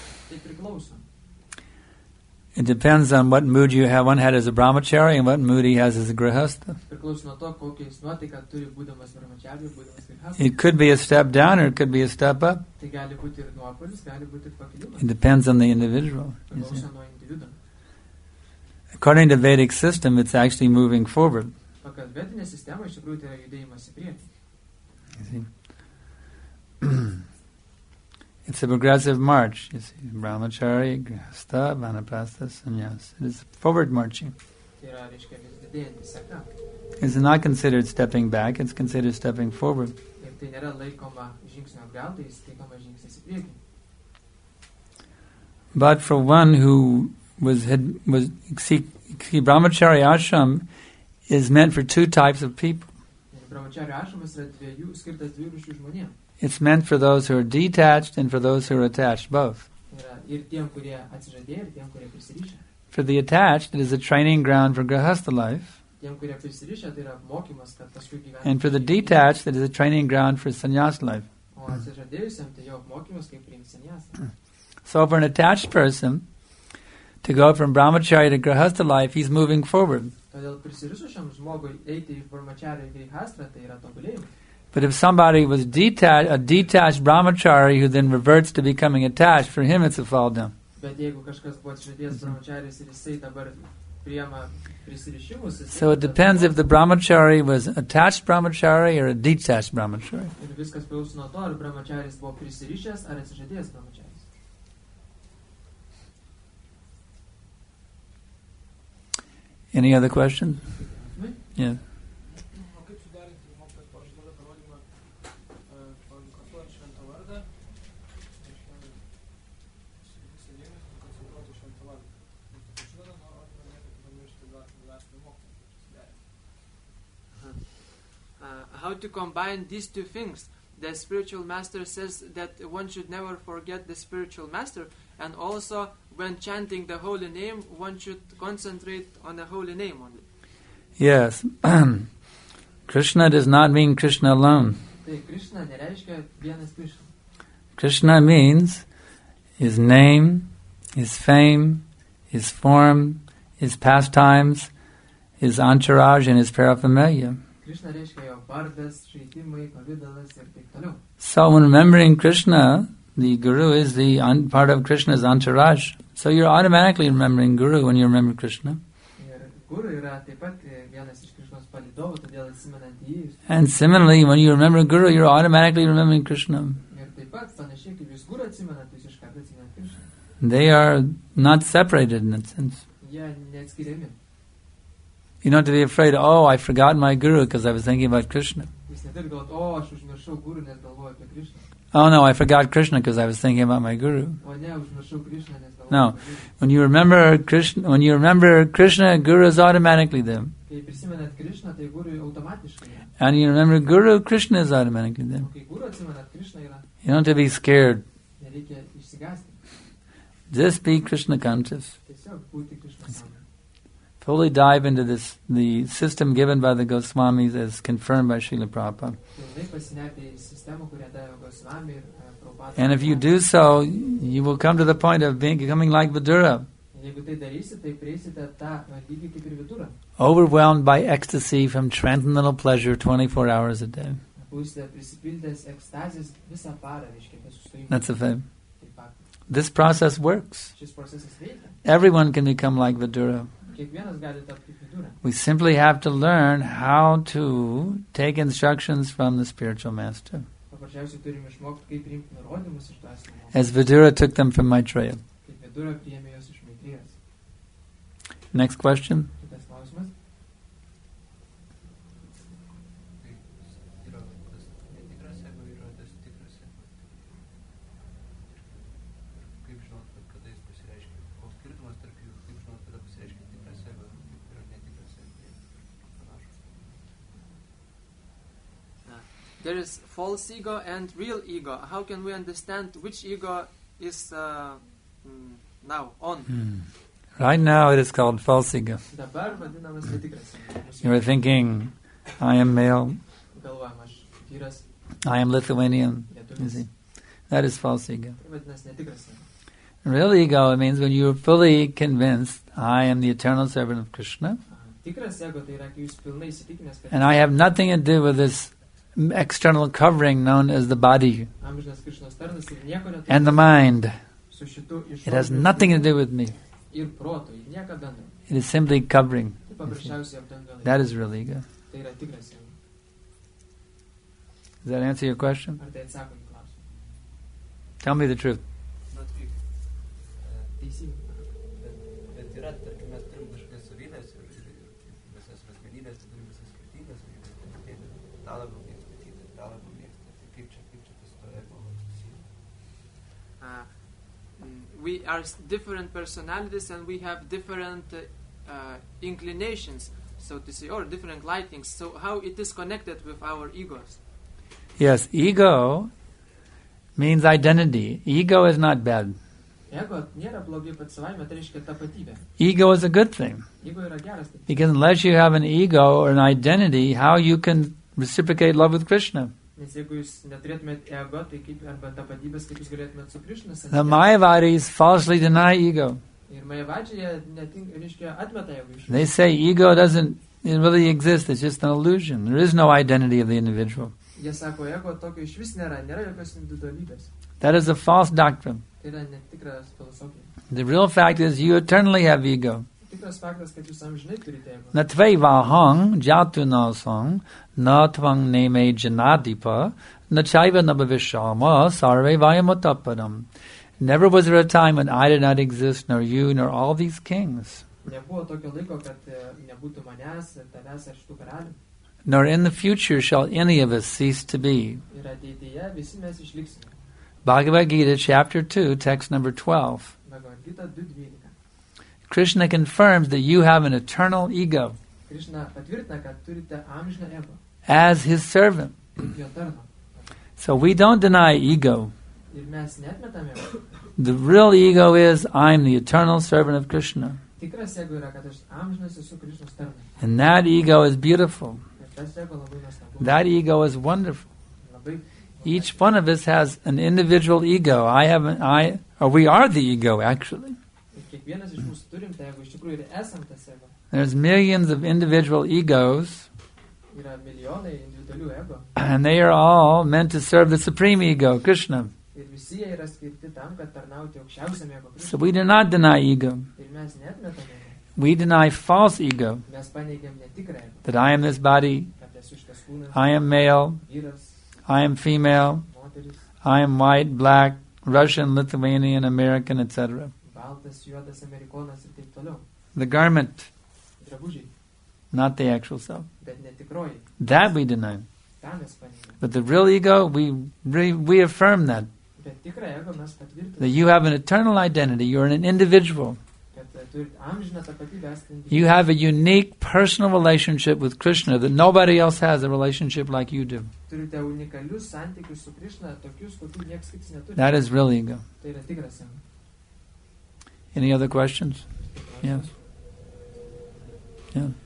It depends on what mood you have. One had as a brahmachari and what mood he has as a grihastha. It could be a step down or it could be a step up. It depends on the individual. According to Vedic system, it's actually moving forward. You see? It's a progressive march. You see, brahmachari, grihastha, vanaprastha, sannyas. It is forward marching. It's not considered stepping back, it's considered stepping forward. But for one who see, brahmachari ashram is meant for two types of people. It's meant for those who are detached and for those who are attached, both. For the attached, it is a training ground for grihastha life. And for the detached, it is a training ground for sannyas life. So for an attached person, to go from brahmacharya to grihastha life, he's moving forward. But if somebody was a detached brahmachari who then reverts to becoming attached, for him it's a fall down. Bet jeigu kažkas buvo atsižadėjęs brahmacharis ir jisai dabar priema prisirišimus, So it depends if the brahmachari was attached brahmachari or a detached brahmachari. ir viskas priklauso nuo to, ar brahmacharis buvo prisirišęs, ar atsižadėjęs brahmacharis. Any other questions? Yeah. O kaip suderinti mokytojas, pavyzdžiui, duoda parodymą, pavyzdžiui, kartuojant šventą vardą, visą dėmesį koncentruoti šventą vardą. Ir taip pačiu duoda nurodymą, niekad pamiršti dvasinį mokymą. How to combine these two things? The spiritual master says that one should never forget the spiritual master, and also when chanting the holy name, one should concentrate on the holy name only. Yes. Krishna does not mean Krishna alone. Tai Krishna nereiškia vienas Krishna. Krishna means his name, his fame, his form, his pastimes, his entourage, and his paraphernalia. Krishna reiškia jo vardas, žaidimai, pavidalas ir taip toliau. So when remembering Krishna, the Guru is the part of Krishna's entourage. So you're automatically remembering Guru when you remember Krishna. Ir Guru yra taip pat vienas iš Krishnos palydovų, todėl atsimenant jį. And similarly, when you remember Guru, you're automatically remembering Krishna. Ir taip pat panašiai kaip jūs Guru atsimenat, jūs iš karto atsimenat Krishną. They are not separated in that sense. Jie neatskiriami. You don't have to be afraid, oh, I forgot my Guru because I was thinking about Krishna. Jūs neturit galvot, o, aš užmiršau Guru, nes galvoju apie Krishną. Oh no, I forgot Krishna because I was thinking about my Guru. O ne, užmiršau Krishną, nes galvoju No. apie Guru. When you remember Krishna, Guru is automatically there. Kai prisimenat Krishną, tai Guru automatiškai. And you remember Guru, Krishna is automatically there. O kai Guru atsimenat Krishną yra, You don't have to be scared. nereikia išsigąsti. Just be Krishna conscious. Tiesiog būti Krishna sąmonė. Fully dive into the system given by the Goswamis as confirmed by Srila Prabhupada. Pilnai pasinerti į sistemą, kurią davė Goswami ir Prabhupada. And if you do so, you will come to the point of becoming like Vidura, Jeigu tai darysit, tai prieisite tą lygį kaip ir Vidurą. overwhelmed by ecstasy from transcendental pleasure 24 hours a day. Būsite prisipildęs ekstazės visą parą, reiškia, be sustojimo. That's a fact. Taip pat. This process works. Šis procesas veikia. Everyone can become like Vidura. Kiekvienas gali tapti kaip Vidurą. We simply have to learn how to take instructions from the spiritual master, Paprasčiausiai turim išmokti, kaip priimti nurodymus iš dvasinio mokymo. as Vidura took them from Maitreya. Kaip Vidurą priėmė jos iš Maitrėjos. Next question. Kitas klausimas. Yra tas netikras ego, yra tas tikras ego. Kaip žinot, kada jis pasireiškia? Koks skirtumas tarp jų? Kaip žinot, kada pasireiškia tikras ego ir netikras ego? Panašus. There is false ego and real ego. How can we understand which ego is now on? Right now it is called false ego. Dabar vadinamas netikras ego. You are thinking, I am male, Galvojam, aš vyras, I am Lithuanian. You lietuvis. see, that is false ego. Tai vadinasi netikras ego. Real ego means when you are fully convinced, I am the eternal servant of Krishna, Tikras ego tai yra, kai jūs pilnai įsitikinęs, kad and I have nothing to do with this external covering known as the body amžinas Krishnos tarnas ir nieko neturi and the mind. su šitu It has išoriniu nothing to do with me. ir proto, ir nieko bendro. It is simply covering. Tai paprasčiausiai apdangalai. That is real ego. Tai yra tikras ego. Does that answer your question? Ar tai atsako į klausimą? Tell me the truth. Na, taip. Teisingai. Bet yra, tarkim, mes turim kažkokias savybės ir visas asmenybės, tai turim visas skirtingas savybės. Tai tą labiau mėgsta matyti, tą labiau mėgsta. Tai kaip čia tas to ego susiję? We are different personalities and we have different inclinations, so to say, or different lightings. So how it is connected with our egos? Yes, ego means identity. Ego is not bad. Ego nėra blogai pats savaime, tai reiškia tapatybė. Ego is a good thing. Ego yra geras dalykas. Because unless you have an ego or an identity, how you can reciprocate love with Krishna? Nes jeigu jūs neturėtumėt ego, tai kaip arba tapatybės, kaip jūs galėtumėt su Krishna The santykiauti. Mayavadis falsely deny ego. Ir Mayavadžiai reiškia atmeta ego iš They say ego doesn't really exist, it's just an illusion. There is no identity of the individual. Jie sako, ego tokio iš vis nėra jokios individualybės. That is a false doctrine. Tai yra netikras filosofija. The real fact is you eternally have ego. Tikras faktas, kad jūs amžinai turite ego. Na tvevahang jatunasang na tvang neme janadipa na chaiva nabhavishama sarve vayamatapadam. Never was there a time when I did not exist, nor you, nor all these kings. Nebuvo tokio laiko, kad nebūtų manęs, tavęs ar šitų karalių. Nor in the future shall any of us cease to be. Ir ateityje visi mes išliksime. Bhagavad Gita, chapter 2, text number 12. Bhagavad Gita 2.12. Krishna confirms that you have an eternal ego Krishna patvirtina, kad turite amžiną ego. as his servant. Jo tarno. So we don't deny ego. Ir mes neatmetame ego. The real ego is, I'm the eternal servant of Krishna. Tikras ego yra, kad aš amžinas esu Krishnos tarnas. And that ego is beautiful. Ir tas ego labai nuostabu. That ego is wonderful. Labai. Each one of us has an individual ego. We are the ego, actually. Ir kiekvienas iš mūsų turim tą ego, iš tikrųjų ir esam tas ego. There's millions of individual egos, Yra milijonai individualių ego. and they are all meant to serve the supreme ego, Krishna. Ir visi jie yra skirti tam, kad tarnauti aukščiausiam ego So Krishnui. we do not deny ego. Ir mes neatmetame ego. We deny false ego, Mes paneigiam netikrą ego. that I am this body, Kad esu šitas kūnas, I am male, vyras, I am female, moteris, I am white, black, Russian, Lithuanian, American, etc. baltas, juodas, amerikonas ir taip toliau. The garment, Drabužiai, not the actual self. bet netikroji. That we deny. Tą mes paneigiam. But the real ego, we affirm that. Bet tikrą ego mes patvirtiname, That you have an eternal identity. You're an individual. kad turit amžiną tapatybę esate You have a unique personal relationship with Krishna that nobody else has a relationship like you do. Turite unikalius santykius su Krishna, tokius, kokių nieks kitas neturi. That is real ego. Tai yra tikras ego. Any other questions? Yes. Yeah.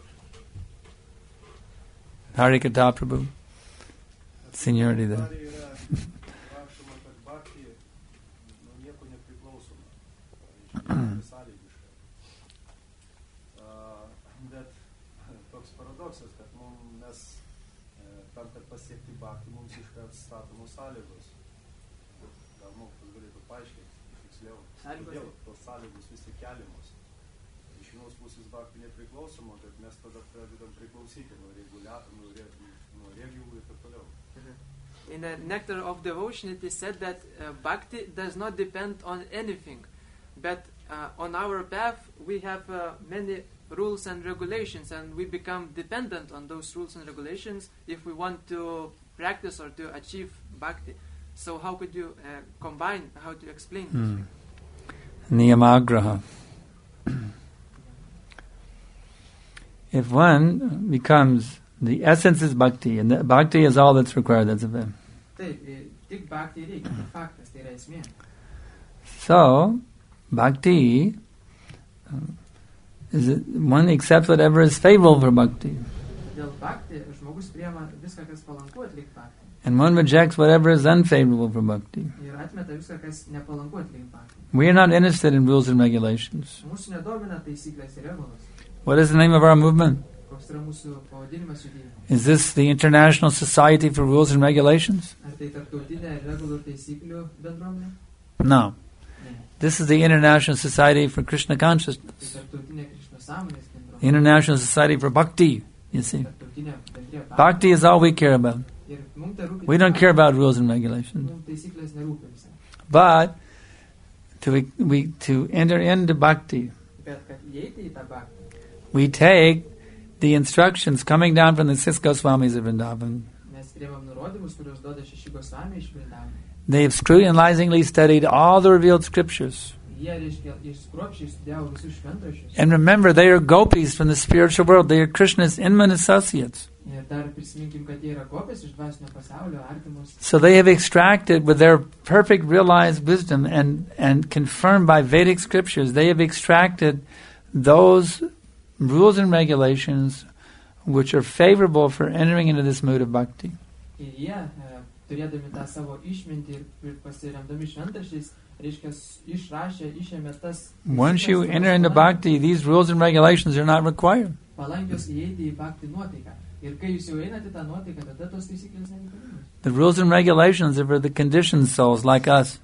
Harikata Prabhu. Seniority there. Rašoma, kad bhakti nuo nieko nepriklausoma. Sąlygiška. Bet toks paradoksas, kad mes tam, kad pasiekti bhakti, mums iškart statomos sąlygos. Gal mokytas galėtų paaiškinti tiksliau, kodėl tos sąlygos visi keliamos. Iš vienos pusės bhakti nepriklausoma, bet mes tada pradedam priklausyti nuo regijų ir taip toliau. In the Nectar of Devotion, it is said that bhakti does not depend on anything, but on our path we have many rules and regulations, and we become dependent on those rules and regulations if we want to practice or to achieve bhakti. So how could you combine, how to explain this? Niyamagraha. If one becomes, the essence is bhakti, and the bhakti is all that's required, that's of him. Taip, tik bhakti reikia, tai faktas, tai yra esmė. So, bhakti, one accepts whatever is favorable for bhakti, Dėl bhakti žmogus priema viską, kas palanku atlikti bhakti. and one rejects whatever is unfavorable for bhakti. Ir atmeta viską, kas nepalanku atlikti bhakti. We are not interested in rules and regulations. Mūsų nedomina taisyklės ir regulos. What is the name of our movement? Koks yra mūsų pavadinimas judėjimo? Is this the International Society for Rules and Regulations? Ar tai tarptautinė regulų ir taisyklių bendruomenė? No. Ne. This is the International Society for Krishna Tai Consciousness. tarptautinė Krishna sąmonės bendruomenė. The International Society for Bhakti, you see. Tarptautinė bendrija bhakti. Bhakti is all we care about. Ir mums tai rūpi. We don't care about rules and regulations. Mums taisyklės nerūpi visai. But to enter into bhakti, Bet kad įeiti į tą bhakti, we take the instructions coming down from the 6 Goswamis of Vrindavan. mes priemam nurodymus, kuriuos duoda šeši Gosvamiai iš Vrindavano. They have scrutinizingly studied all the revealed scriptures. Jie, reiškia, išskruopščiai studijavo visus šventraščius. And remember, they are gopis from the spiritual world. They are Krishna's intimate associates. Ir dar prisiminkim, kad jie yra kopės iš dvasinio pasaulio, artimos. So they have extracted with their perfect realized wisdom and confirmed by Vedic scriptures, they have extracted those rules and regulations which are favorable for entering into this mood of bhakti. Ir jie, turėdami tą savo išmintį ir pasiremdami šventraščiais, reiškia, išrašė, išėmė tas... Once you enter into bhakti, these rules and regulations are not required. Palankios įeiti į bhakti nuotaiką. Ir kai jūs jau einate tą nuotaiką, tada tos taisyklės nereikalingos. The rules and regulations are for the conditioned souls like us.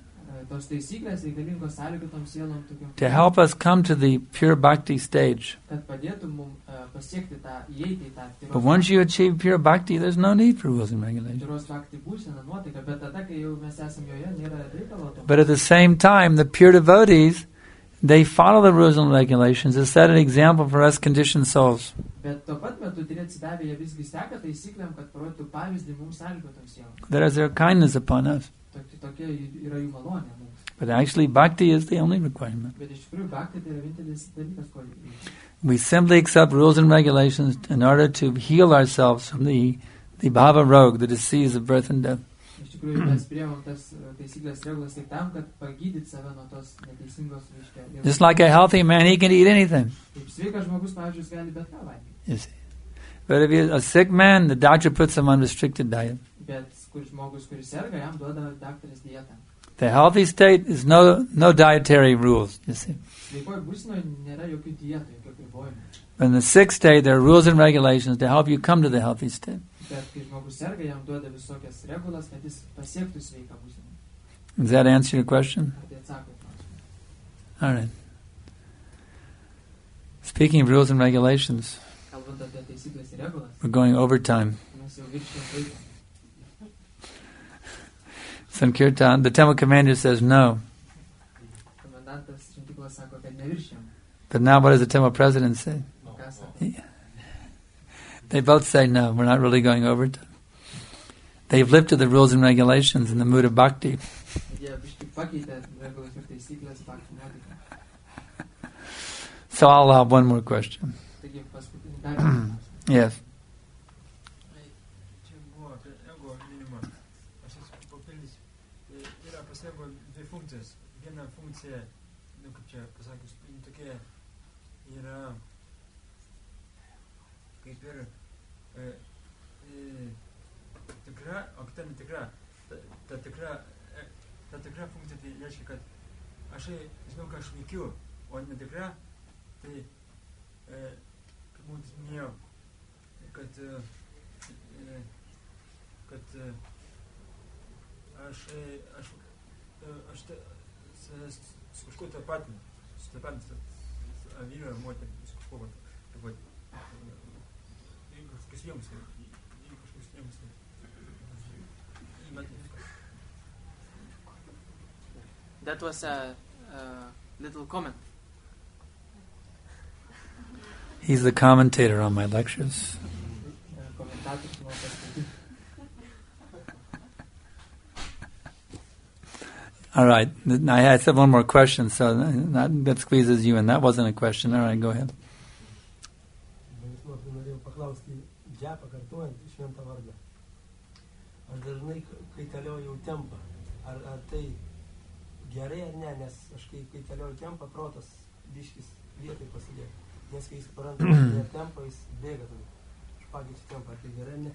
tos taisyklės reikalingos sąlygotom sielom tokiam, to help us come to the pure bhakti stage. kad padėtų mums pasiekti tą, įeiti į tą But once you achieve pure bhakti, there's no need for rules and regulations. tyros bhakti būseną, nuotaiką, bet tada, kai jau mes esam joje, nėra reikalo to. But at the same time, the pure devotees, they follow the rules and regulations to set an example for us conditioned souls. Bet tuo pat metu turėti be abejo visgi seka taisyklėm, kad parodytų pavyzdį mums sąlygotom sielom. That is their kindness upon us. Tokia yra jų malonė mums. But actually, bhakti is the only requirement. Bet iš tikrųjų bhakti tai yra vienintelis dalykas, ko reikia. We simply accept rules and regulations in order to heal ourselves from the bhava roga, the disease of birth and death. Iš tikrųjų mes priimam tas taisyklės regulas tik tam, kad pagydyti save nuo tos neteisingos reiškia. Just like a healthy man, he can eat anything. Kaip sveikas žmogus, pavyzdžiui, gali bet ką valgyti. You see. But if you're a sick man, the doctor puts him on restricted diet. Bet kur žmogus, kuris serga, jam duoda daktaras dietą. The healthy state is no dietary rules, you see. Sveikoje būsenoje nėra jokių dietų, jokių apribojimų. In the sick state, there are rules and regulations to help you come to the healthy state. Bet kai žmogus serga, jam duoda visokias regulas, kad jis pasiektų sveiką būseną. Does that answer your question? Ar tai atsako į klausimą? All right. Speaking of rules and regulations, Kalbant apie taisyklės ir regulas, we're going overtime. mes jau viršijam laiką. Sankirtan, the temple commander says no. Komendantas šventyklos sako, kad neviršijam. But now what does the temple president say? Ką sako? They both say no, we're not really going overtime. They've lifted the rules and regulations in the mood of bhakti. Jie biškai pakeitė regulas ir taisyklės bhakti nuotaiką. So I'll have one more question. Taigi paskutinį dar vieną. Yes. Čia buvo apie ego minimą. Aš esu papildysiu. Yra pas ego dvi funkcijas. Viena funkcija, kaip čia pasakius, tokia yra kaip ir tikra, o kita netikra. Ta tikra funkcija tai reiškia, kad aš žinau, ką aš veikiu, o netikra tai, kaip mums minėjau, kad aš su kažkuo tapatinu, vyru ar moterį, su kažkuo tapatinu. Kažkas jiems, kažkas jiems. That was a little comment. He's the commentator on my lectures. Komentatorius buvo paskaityti. All right. I said one more question, so that squeezes you in. That wasn't a question. All right, go ahead. Norėjau paklausti, džepą kartuojant šventą vardą. Aš dažnai kaitalioju tempą. Ar tai gerai ar ne, nes aš kai kaitalioju tempą, protas biškis vietai pasidėti. Nes kai jis paranta tempą, jis bėga tada. Aš pakeičiu tempą, ar tai gerai ar ne?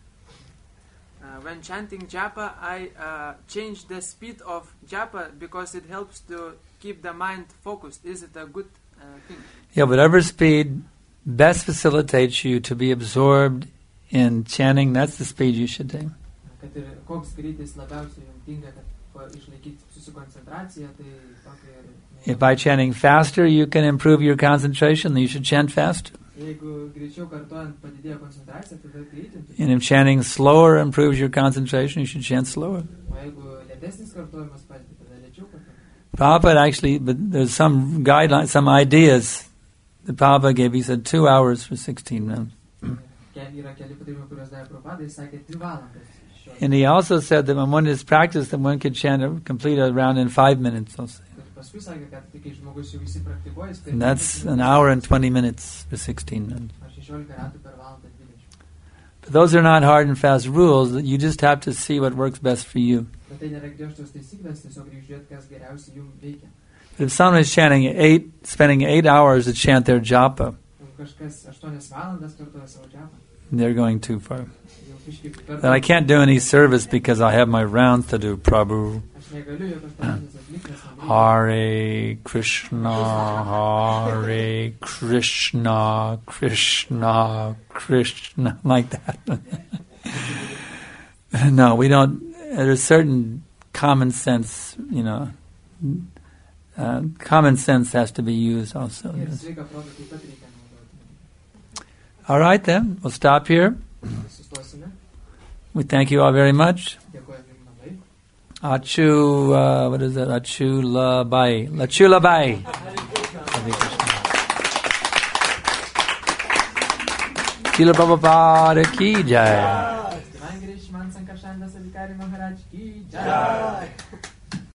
When chanting japa, I change the speed of japa because it helps to keep the mind focused. Is it a good thing? Yeah, whatever speed best facilitates you to be absorbed in chanting, that's the speed you should take. Kad ir koks greitis labiausiai jums tinka, kad išlaikyti susikoncentraciją, tai tokia ir... If by chanting faster you can improve your concentration, then you should chant faster. Jeigu greičiau kartuojant padidėja koncentracija, tada greitinti. And if chanting slower improves your concentration, you should chant slower. O jeigu lėtesnis kartuojimas padidėja, tada lėčiau kartuojimas. Prabhupada actually, but there's some guidelines, some ideas that Prabhupada gave. He said 2 hours for 16 minutes. Yra keli patarimai, kuriuos davė Prabhupada, jis sakė 3 valandas. And he also said that when one is practiced, that one could chant complete a round in 5 minutes. Also. Paskui sakė, kad kai žmogus jau visi praktikuoja, jis... And that's an hour and 20 minutes for 16 minutes. 16 ratų per valandą 20. But those are not hard and fast rules. You just have to see what works best for you. Bet tai nėra griežtos taisyklės, tiesiog reikia žiūrėti, kas geriausiai jums veikia. But if someone is spending 8 hours to chant their japa, Kažkas 8 valandas kartuoja savo japa. they're going too far. Then I can't do any service because I have my rounds to do, Prabhu. Hare Krishna, Hare Krishna, Krishna, Krishna, like that. No, we don't. There are certain common sense, common sense has to be used also. Yes. All right then, we'll stop here. We thank you all very much. Achu, what is it? Achulabai. Lachulabai. Srila Prabhupada ki jai.